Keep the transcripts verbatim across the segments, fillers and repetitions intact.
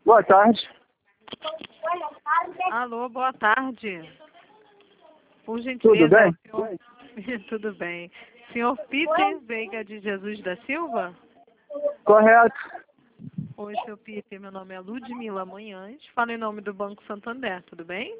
Boa tarde. Alô, boa tarde. Por Tudo gentileza, bem? senhor... Tudo bem. Senhor Peter Veiga de Jesus da Silva? Correto. Oi, senhor Peter, meu nome é Ludmila Manhães, falo em nome do Banco Santander, tudo bem?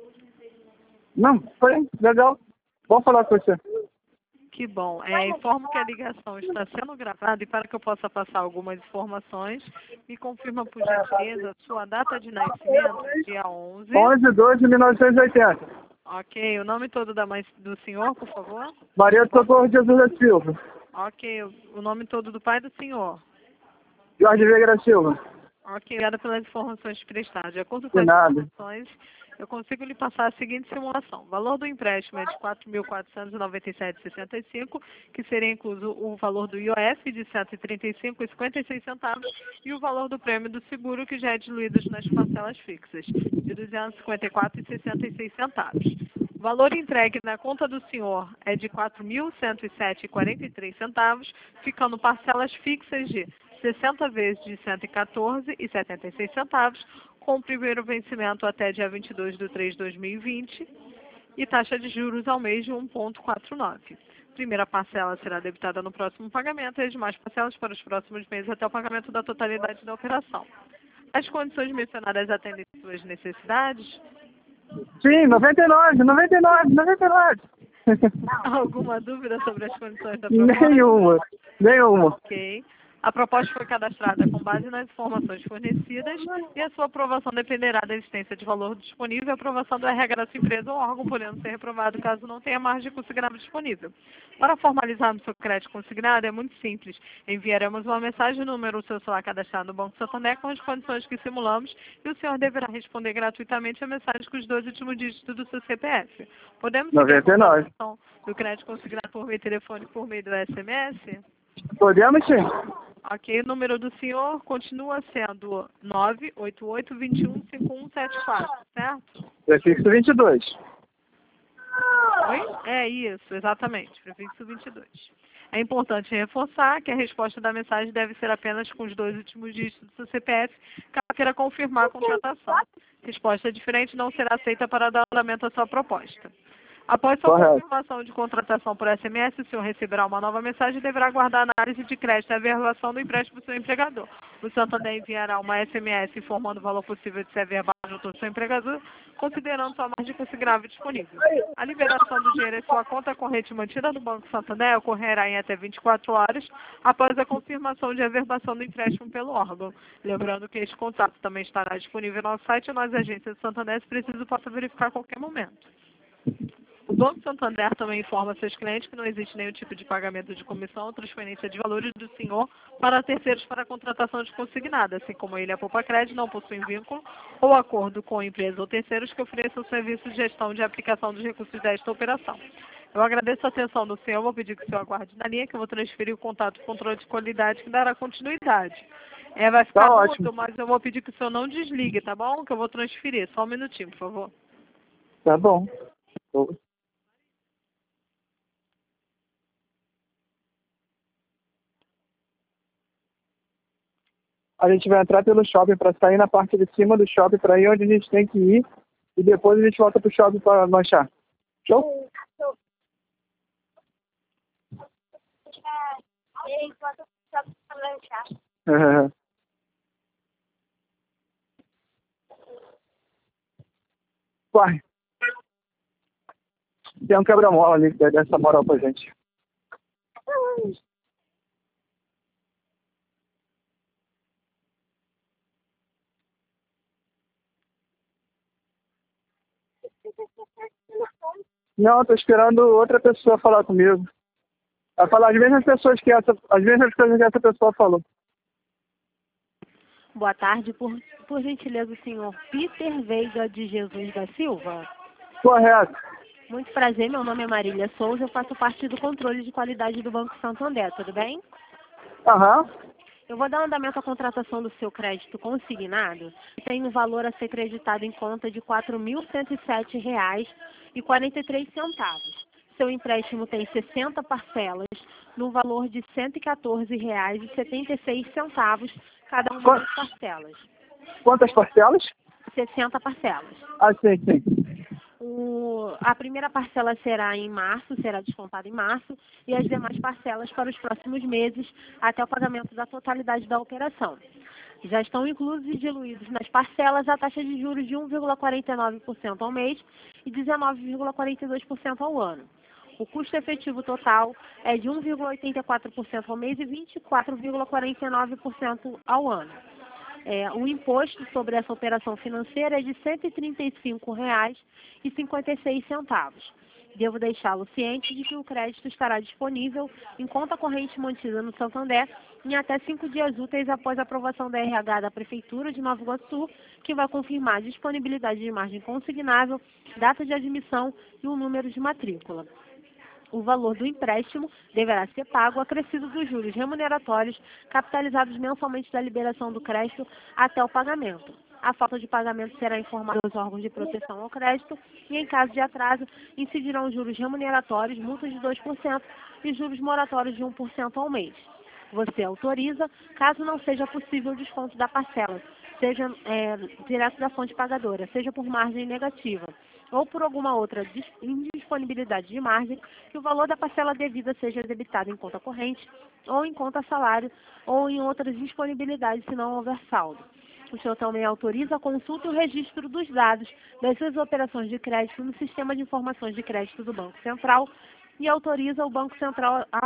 Não, foi legal. Vamos falar com você. Que bom. É, informo que a ligação está sendo gravada e para que eu possa passar algumas informações, me confirma por gentileza sua data de nascimento, dia onze. onze de doze de mil novecentos e oitenta. Ok, o nome todo da mãe do senhor, por favor? Maria do Socorro Jesus da Silva. Ok, o nome todo do pai do senhor. Jorge Veiga da Silva. Ok, obrigada pelas informações prestadas. De acordo com De as nada. informações, eu consigo lhe passar a seguinte simulação. O valor do empréstimo é de quatro mil quatrocentos e noventa e sete vírgula sessenta e cinco, que seria incluso o valor do I O F de cento e trinta e cinco vírgula cinquenta e seis centavos e o valor do prêmio do seguro, que já é diluído nas parcelas fixas, de duzentos e cinquenta e quatro vírgula sessenta e seis centavos. O valor entregue na conta do senhor é de quatro mil cento e sete vírgula quarenta e três centavos, ficando parcelas fixas de sessenta vezes de cento e quatorze vírgula setenta e seis centavos, com o primeiro vencimento até dia vinte e dois de três de dois mil e vinte e taxa de juros ao mês de um vírgula quarenta e nove. Primeira parcela será debitada no próximo pagamento e as demais parcelas para os próximos meses até o pagamento da totalidade da operação. As condições mencionadas atendem suas necessidades? Sim, noventa e nove, noventa e nove, noventa e nove. Alguma dúvida sobre as condições da proposta? Nenhuma. Nenhuma. Ok. A proposta foi cadastrada com base nas informações fornecidas e a sua aprovação dependerá da existência de valor disponível e a aprovação do R H da sua empresa ou órgão, podendo ser reprovado caso não tenha margem consignável disponível. Para formalizarmos seu crédito consignado é muito simples. Enviaremos uma mensagem no número do seu celular cadastrado no Banco Santander com as condições que simulamos e o senhor deverá responder gratuitamente a mensagem com os dois últimos dígitos do seu C P F. Podemos seguir a noventa e nove. contratação do crédito consignado por meio telefônico por meio do S M S? Podemos sim. Ok, o número do senhor continua sendo nove oito oito, dois um, cinco um sete quatro, certo? Prefixo vinte e dois. Oi? É isso, exatamente, prefixo vinte e dois. É importante reforçar que a resposta da mensagem deve ser apenas com os dois últimos dígitos do seu C P F, caso queira confirmar a contratação. Resposta diferente não será aceita para dar andamento à sua proposta. Após sua Correto. confirmação de contratação por S M S, o senhor receberá uma nova mensagem e deverá aguardar a análise de crédito e a avaliação do empréstimo do seu empregador. O Santander enviará uma S M S informando o valor possível de ser averbado junto ao seu empregador, considerando sua margem considerável disponível. A liberação do dinheiro em sua conta corrente mantida no Banco Santander ocorrerá em até vinte e quatro horas após a confirmação de averbação do empréstimo pelo órgão. Lembrando que este contato também estará disponível no nosso site e nas agências do Santander, se preciso, possa verificar a qualquer momento. O Banco Santander também informa seus clientes que não existe nenhum tipo de pagamento de comissão ou transferência de valores do senhor para terceiros para a contratação de consignada, assim como ele e a Poupa Crédito não possuem vínculo ou acordo com empresas ou terceiros que ofereçam serviço de gestão de aplicação dos recursos desta operação. Eu agradeço a atenção do senhor, vou pedir que o senhor aguarde na linha, que eu vou transferir o contato do controle de qualidade que dará continuidade. É, vai ficar Tá mudo, ótimo. mas eu vou pedir que o senhor não desligue, tá bom? Que eu vou transferir. Só um minutinho, por favor. Tá bom. A gente vai entrar pelo shopping para sair na parte de cima do shopping para ir onde a gente tem que ir e depois a gente volta pro shopping para lanchar. Show? Vai. Tem um quebra-mola ali que dá essa moral pra gente. Não, tô esperando outra pessoa falar comigo. Vai falar as mesmas pessoas que essa, as mesmas coisas que essa pessoa falou. Boa tarde, por, por gentileza, o senhor Peter Veiga de Jesus da Silva. Correto. Muito prazer, meu nome é Marília Souza, eu faço parte do controle de qualidade do Banco Santander, tudo bem? Aham. Eu vou dar andamento à contratação do seu crédito consignado, que tem um valor a ser creditado em conta de quatro mil cento e sete reais e quarenta e três centavos. Seu empréstimo tem sessenta parcelas, no valor de cento e quatorze reais e setenta e seis centavos cada uma das parcelas. Quantas parcelas? sessenta parcelas. Ah, sim, sim. O, a primeira parcela será em março, será descontada em março, e as demais parcelas para os próximos meses, até o pagamento da totalidade da operação. Já estão inclusos e diluídos nas parcelas a taxa de juros de um vírgula quarenta e nove por cento ao mês e dezenove vírgula quarenta e dois por cento ao ano. O custo efetivo total é de um vírgula oitenta e quatro por cento ao mês e vinte e quatro vírgula quarenta e nove por cento ao ano. É, o imposto sobre essa operação financeira é de cento e trinta e cinco reais e cinquenta e seis centavos. Devo deixá-lo ciente de que o crédito estará disponível em conta corrente mantida no Santander em até cinco dias úteis após a aprovação da R H da Prefeitura de Nova Iguaçu, que vai confirmar a disponibilidade de margem consignável, data de admissão e o número de matrícula. O valor do empréstimo deverá ser pago acrescido dos juros remuneratórios capitalizados mensalmente da liberação do crédito até o pagamento. A falta de pagamento será informada aos órgãos de proteção ao crédito e, em caso de atraso, incidirão juros remuneratórios, multas de dois por cento e juros moratórios de um por cento ao mês. Você autoriza, caso não seja possível o desconto da parcela, seja é, direto da fonte pagadora, seja por margem negativa, ou por alguma outra indisponibilidade de margem, que o valor da parcela devida seja debitado em conta corrente, ou em conta salário, ou em outras disponibilidades, se não houver saldo. O senhor também autoriza a consulta e o registro dos dados das suas operações de crédito no Sistema de Informações de Crédito do Banco Central e autoriza o Banco Central a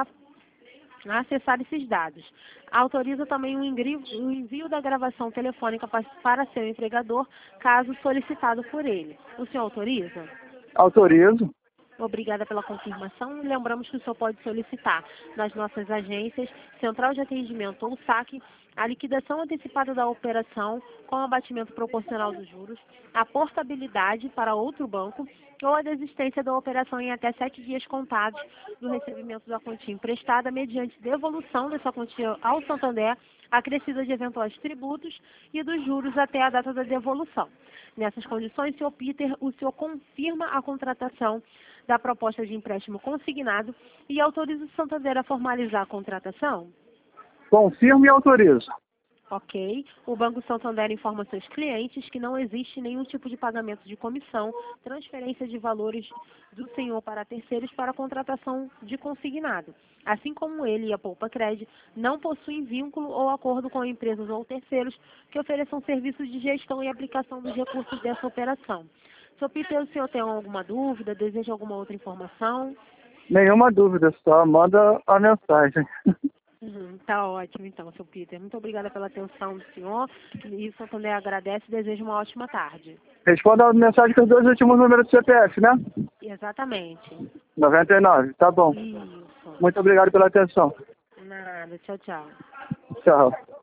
a acessar esses dados. Autoriza também o envio, o envio da gravação telefônica para, para seu empregador, caso solicitado por ele. O senhor autoriza? Autorizo. Obrigada pela confirmação. Lembramos que o senhor pode solicitar nas nossas agências, Central de Atendimento ou saque, a liquidação antecipada da operação com abatimento proporcional dos juros, a portabilidade para outro banco ou a desistência da operação em até sete dias contados do recebimento da quantia emprestada mediante devolução dessa quantia ao Santander, acrescida de eventuais tributos e dos juros até a data da devolução. Nessas condições, senhor Peter, o senhor confirma a contratação da proposta de empréstimo consignado e autoriza o Santander a formalizar a contratação? Confirmo e autorizo. Ok. O Banco Santander informa seus clientes que não existe nenhum tipo de pagamento de comissão, transferência de valores do senhor para terceiros para a contratação de consignado. Assim como ele e a Poupa Cred não possuem vínculo ou acordo com empresas ou terceiros que ofereçam serviços de gestão e aplicação dos recursos dessa operação. senhor Peter, o senhor tem alguma dúvida? Deseja alguma outra informação? Nenhuma dúvida, só manda a mensagem. Uhum, tá ótimo, então, seu Peter. Muito obrigada pela atenção do senhor. E o Santander agradece e deseja uma ótima tarde. Responda a mensagem com os dois últimos números do C P F, né? Exatamente. noventa e nove, tá bom. Isso. Muito obrigado pela atenção. Nada. Tchau, tchau. Tchau.